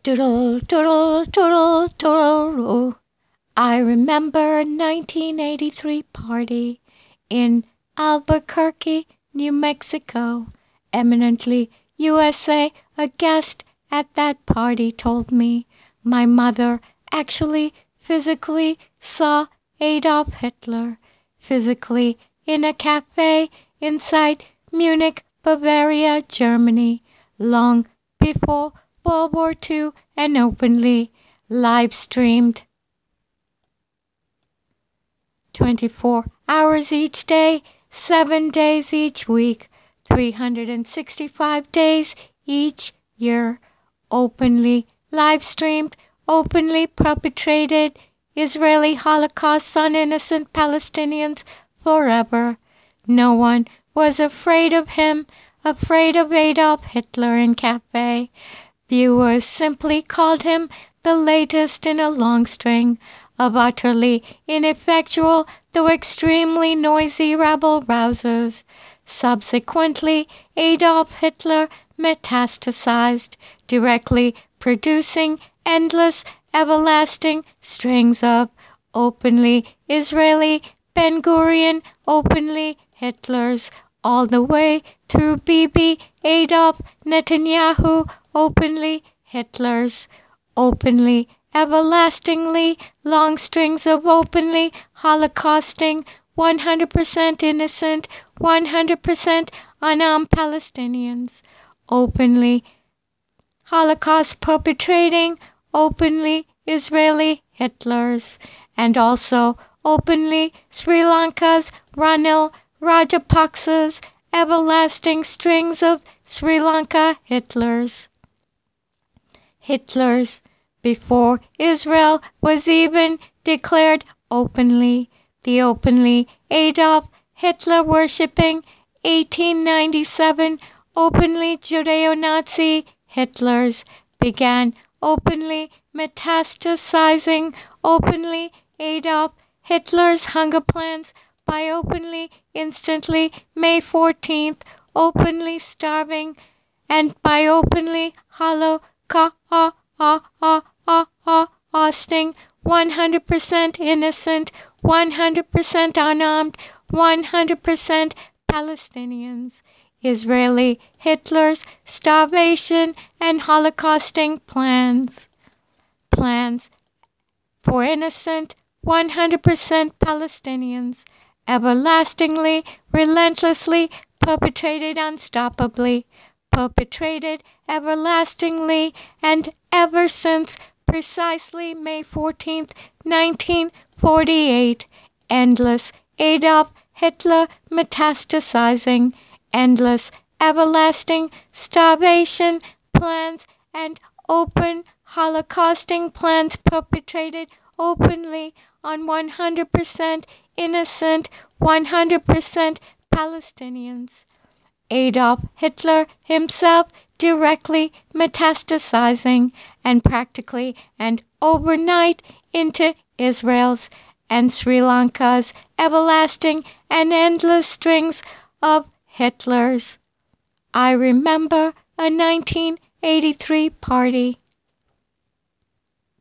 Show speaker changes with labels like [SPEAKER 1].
[SPEAKER 1] Doodle, doodle, doodle, doodle. I remember 1983 party in Albuquerque, New Mexico. Eminently USA, a guest at that party told me my mother actually physically saw Adolf Hitler physically in a cafe inside Munich, Bavaria, Germany, long before World War II and openly live streamed 24 hours each day, 7 days each week, 365 days each year, openly live streamed, openly perpetrated Israeli Holocaust on innocent Palestinians forever. No one was afraid of him, afraid of Adolf Hitler in cafe. Viewers simply called him the latest in a long string of utterly ineffectual though extremely noisy rabble-rousers. Subsequently, Adolf Hitler metastasized, directly producing endless, everlasting strings of openly Israeli Ben-Gurion, openly Hitlers, all the way through Bibi Adolf Netanyahu, openly Hitlers, openly, everlastingly long strings of openly holocausting, 100% innocent, 100% unarmed Palestinians, openly Holocaust perpetrating, openly Israeli Hitlers, and also openly Sri Lanka's Ranil Rajapaksa's everlasting strings of Sri Lanka Hitlers. Hitlers before Israel was even declared openly. The openly Adolf Hitler worshipping 1897 openly Judeo-Nazi Hitlers began openly metastasizing openly Adolf Hitler's hunger plans by openly instantly May 14th openly starving and by openly holocausting 100% innocent, 100% unarmed, 100% Palestinians. Israeli Hitler's starvation and holocausting plans. Plans for innocent 100% Palestinians, everlastingly, relentlessly, perpetrated unstoppably, perpetrated everlastingly, and ever since precisely May 14th, 1948, endless Adolf Hitler metastasizing, endless everlasting starvation plans and open holocausting plans perpetrated openly on 100% innocent 100% Palestinians. Adolf Hitler himself directly metastasizing and practically and overnight into Israel's and Sri Lanka's everlasting and endless strings of Hitlers. I remember a 1983 party